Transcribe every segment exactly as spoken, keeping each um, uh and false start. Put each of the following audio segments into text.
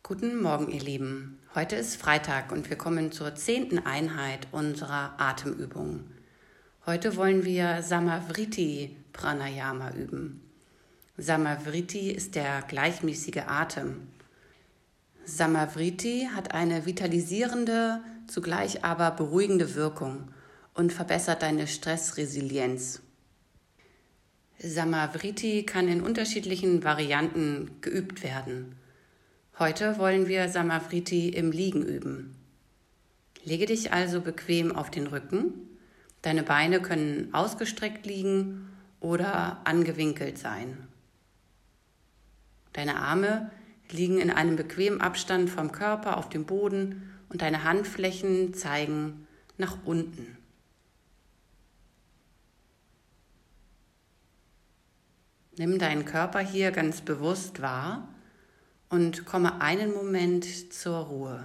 Guten Morgen, ihr Lieben. Heute ist Freitag und wir kommen zur zehnten Einheit unserer Atemübung. Heute wollen wir Samavriti Pranayama üben. Samavriti ist der gleichmäßige Atem. Samavriti hat eine vitalisierende, zugleich aber beruhigende Wirkung und verbessert deine Stressresilienz. Samavriti kann in unterschiedlichen Varianten geübt werden. Heute wollen wir Samavriti im Liegen üben. Lege dich also bequem auf den Rücken. Deine Beine können ausgestreckt liegen oder angewinkelt sein. Deine Arme liegen in einem bequemen Abstand vom Körper auf dem Boden und deine Handflächen zeigen nach unten. Nimm deinen Körper hier ganz bewusst wahr und komme einen Moment zur Ruhe.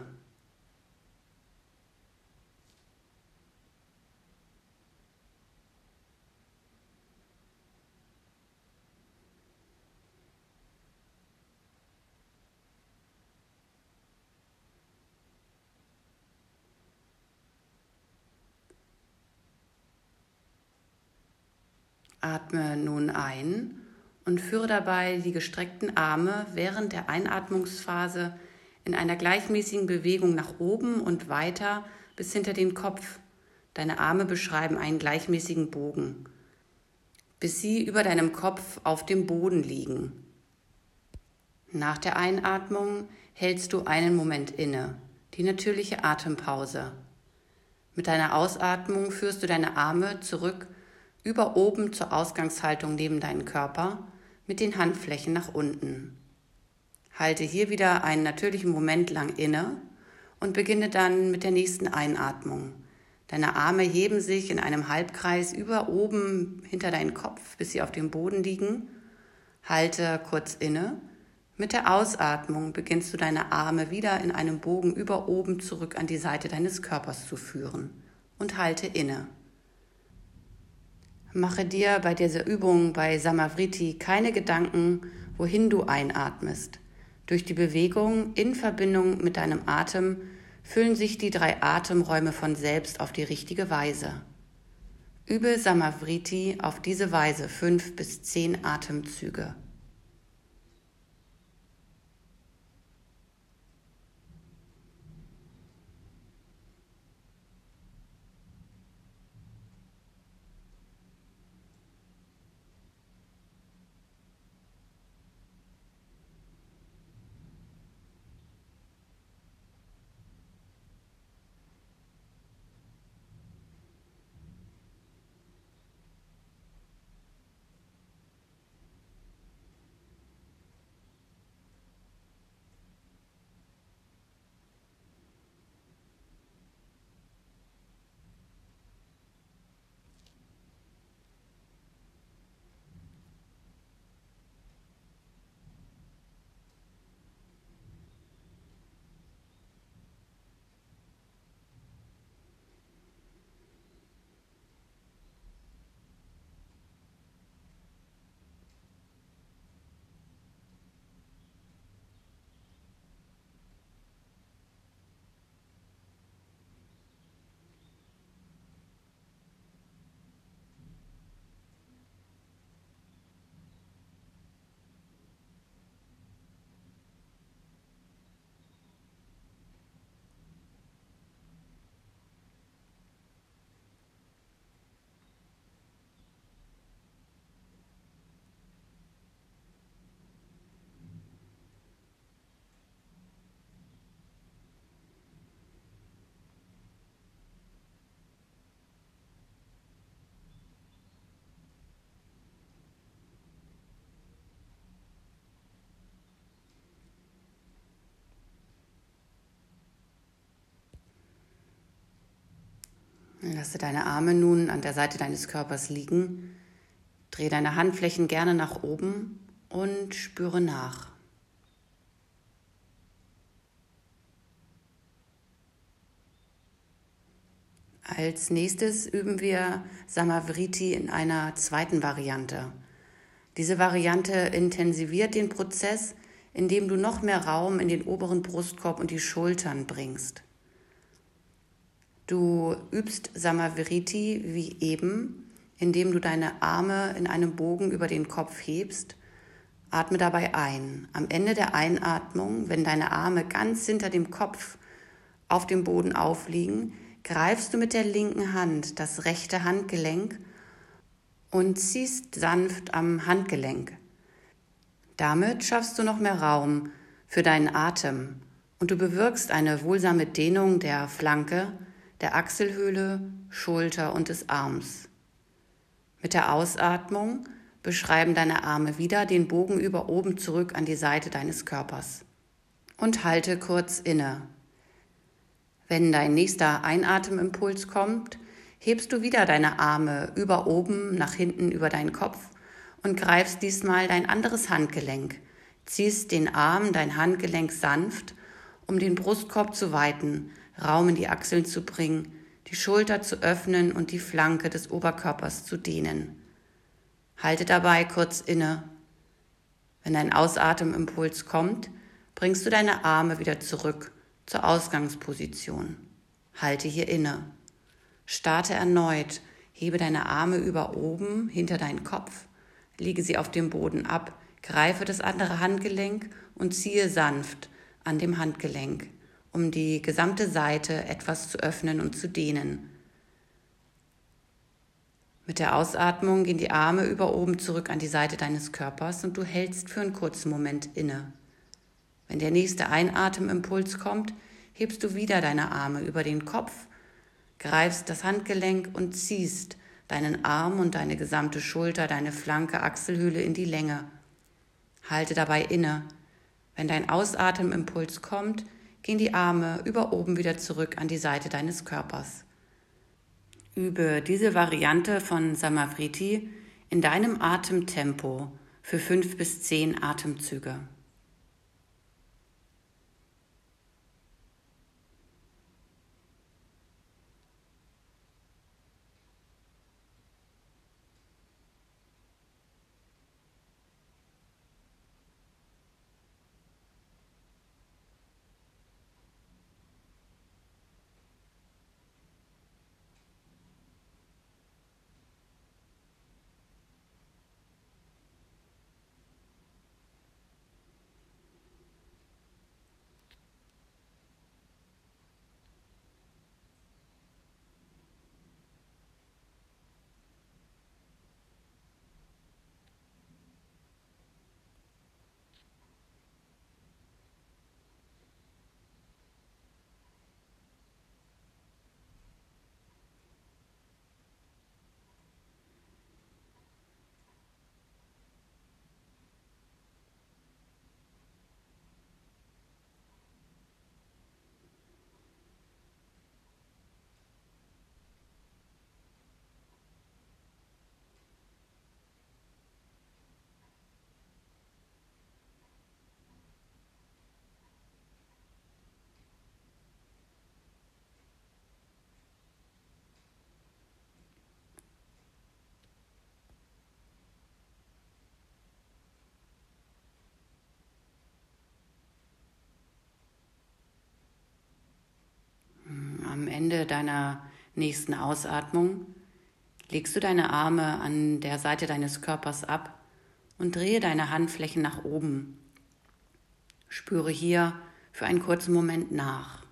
Atme nun ein und führe dabei die gestreckten Arme während der Einatmungsphase in einer gleichmäßigen Bewegung nach oben und weiter bis hinter den Kopf. Deine Arme beschreiben einen gleichmäßigen Bogen, bis sie über deinem Kopf auf dem Boden liegen. Nach der Einatmung hältst du einen Moment inne, die natürliche Atempause. Mit deiner Ausatmung führst du deine Arme zurück über oben zur Ausgangshaltung neben deinen Körper mit den Handflächen nach unten. Halte hier wieder einen natürlichen Moment lang inne und beginne dann mit der nächsten Einatmung. Deine Arme heben sich in einem Halbkreis über oben hinter deinen Kopf, bis sie auf dem Boden liegen. Halte kurz inne. Mit der Ausatmung beginnst du deine Arme wieder in einem Bogen über oben zurück an die Seite deines Körpers zu führen und halte inne. Mache dir bei dieser Übung bei Samavriti keine Gedanken, wohin du einatmest. Durch die Bewegung in Verbindung mit deinem Atem füllen sich die drei Atemräume von selbst auf die richtige Weise. Übe Samavriti auf diese Weise fünf bis zehn Atemzüge. Lasse deine Arme nun an der Seite deines Körpers liegen. Dreh deine Handflächen gerne nach oben und spüre nach. Als nächstes üben wir Samavriti in einer zweiten Variante. Diese Variante intensiviert den Prozess, indem du noch mehr Raum in den oberen Brustkorb und die Schultern bringst. Du übst Samavriti wie eben, indem du deine Arme in einem Bogen über den Kopf hebst. Atme dabei ein. Am Ende der Einatmung, wenn deine Arme ganz hinter dem Kopf auf dem Boden aufliegen, greifst du mit der linken Hand das rechte Handgelenk und ziehst sanft am Handgelenk. Damit schaffst du noch mehr Raum für deinen Atem und du bewirkst eine wohlsame Dehnung der Flanke, der Achselhöhle, Schulter und des Arms. Mit der Ausatmung beschreiben deine Arme wieder den Bogen über oben zurück an die Seite deines Körpers. Und halte kurz inne. Wenn dein nächster Einatemimpuls kommt, hebst du wieder deine Arme über oben nach hinten über deinen Kopf und greifst diesmal dein anderes Handgelenk, ziehst den Arm, dein Handgelenk sanft, um den Brustkorb zu weiten, Raum in die Achseln zu bringen, die Schulter zu öffnen und die Flanke des Oberkörpers zu dehnen. Halte dabei kurz inne. Wenn ein Ausatemimpuls kommt, bringst du deine Arme wieder zurück zur Ausgangsposition. Halte hier inne. Starte erneut. Hebe deine Arme über oben hinter deinen Kopf. Lege sie auf dem Boden ab. Greife das andere Handgelenk und ziehe sanft an dem Handgelenk, um die gesamte Seite etwas zu öffnen und zu dehnen. Mit der Ausatmung gehen die Arme über oben zurück an die Seite deines Körpers und du hältst für einen kurzen Moment inne. Wenn der nächste Einatemimpuls kommt, hebst du wieder deine Arme über den Kopf, greifst das Handgelenk und ziehst deinen Arm und deine gesamte Schulter, deine Flanke, Achselhöhle in die Länge. Halte dabei inne. Wenn dein Ausatemimpuls kommt, gehen die Arme über oben wieder zurück an die Seite deines Körpers. Übe diese Variante von Samavriti in deinem Atemtempo für fünf bis zehn Atemzüge. Am Ende deiner nächsten Ausatmung legst du deine Arme an der Seite deines Körpers ab und drehe deine Handflächen nach oben. Spüre hier für einen kurzen Moment nach.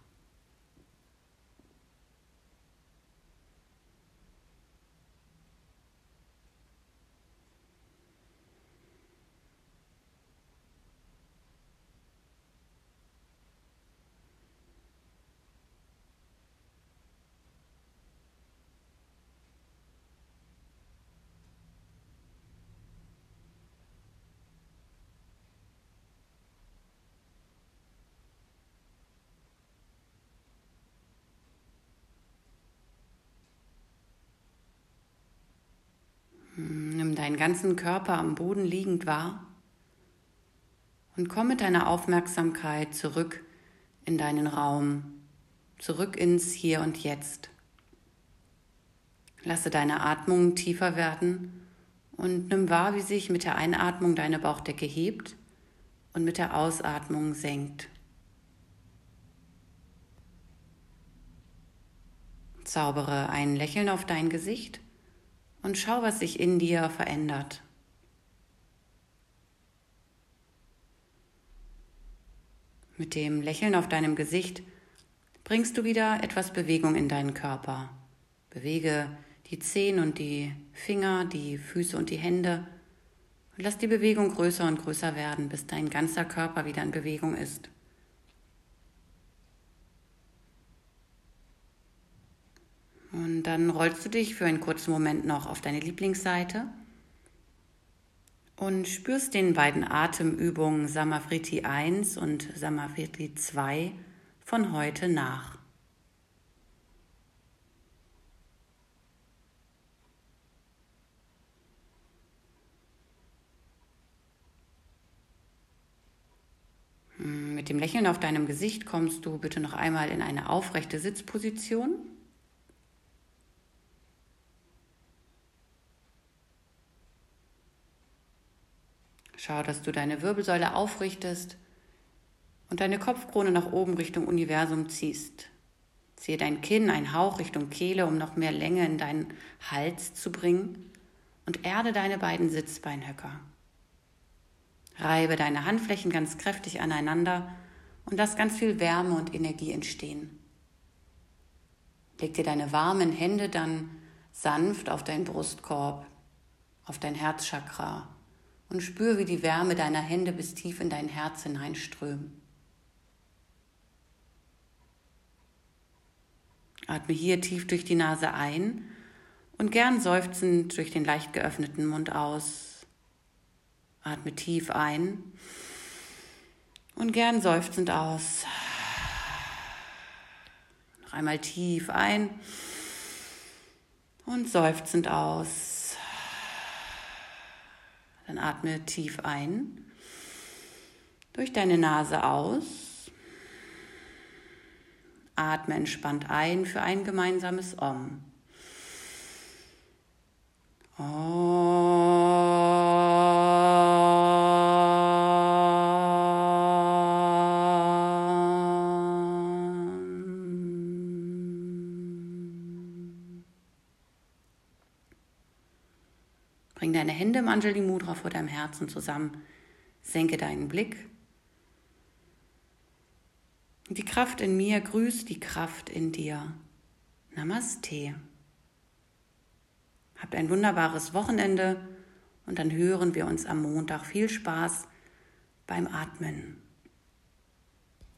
Nimm deinen ganzen Körper am Boden liegend wahr und komm mit deiner Aufmerksamkeit zurück in deinen Raum, zurück ins Hier und Jetzt. Lasse deine Atmung tiefer werden und nimm wahr, wie sich mit der Einatmung deine Bauchdecke hebt und mit der Ausatmung senkt. Zaubere ein Lächeln auf dein Gesicht und schau, was sich in dir verändert. Mit dem Lächeln auf deinem Gesicht bringst du wieder etwas Bewegung in deinen Körper. Bewege die Zehen und die Finger, die Füße und die Hände und lass die Bewegung größer und größer werden, bis dein ganzer Körper wieder in Bewegung ist. Und dann rollst du dich für einen kurzen Moment noch auf deine Lieblingsseite und spürst den beiden Atemübungen Samavriti eins und Samavriti zwei von heute nach. Mit dem Lächeln auf deinem Gesicht kommst du bitte noch einmal in eine aufrechte Sitzposition. Schau, dass du deine Wirbelsäule aufrichtest und deine Kopfkrone nach oben Richtung Universum ziehst. Ziehe dein Kinn einen Hauch Richtung Kehle, um noch mehr Länge in deinen Hals zu bringen und erde deine beiden Sitzbeinhöcker. Reibe deine Handflächen ganz kräftig aneinander und lass ganz viel Wärme und Energie entstehen. Leg dir deine warmen Hände dann sanft auf deinen Brustkorb, auf dein Herzchakra und spür, wie die Wärme deiner Hände bis tief in dein Herz hineinströmt. Atme hier tief durch die Nase ein und gern seufzend durch den leicht geöffneten Mund aus. Atme tief ein und gern seufzend aus. Noch einmal tief ein und seufzend aus. Dann atme tief ein, durch deine Nase aus. Atme entspannt ein für ein gemeinsames Om. Bring deine Hände im Anjali Mudra vor deinem Herzen zusammen. Senke deinen Blick. Die Kraft in mir grüßt die Kraft in dir. Namaste. Habt ein wunderbares Wochenende und dann hören wir uns am Montag. Viel Spaß beim Atmen.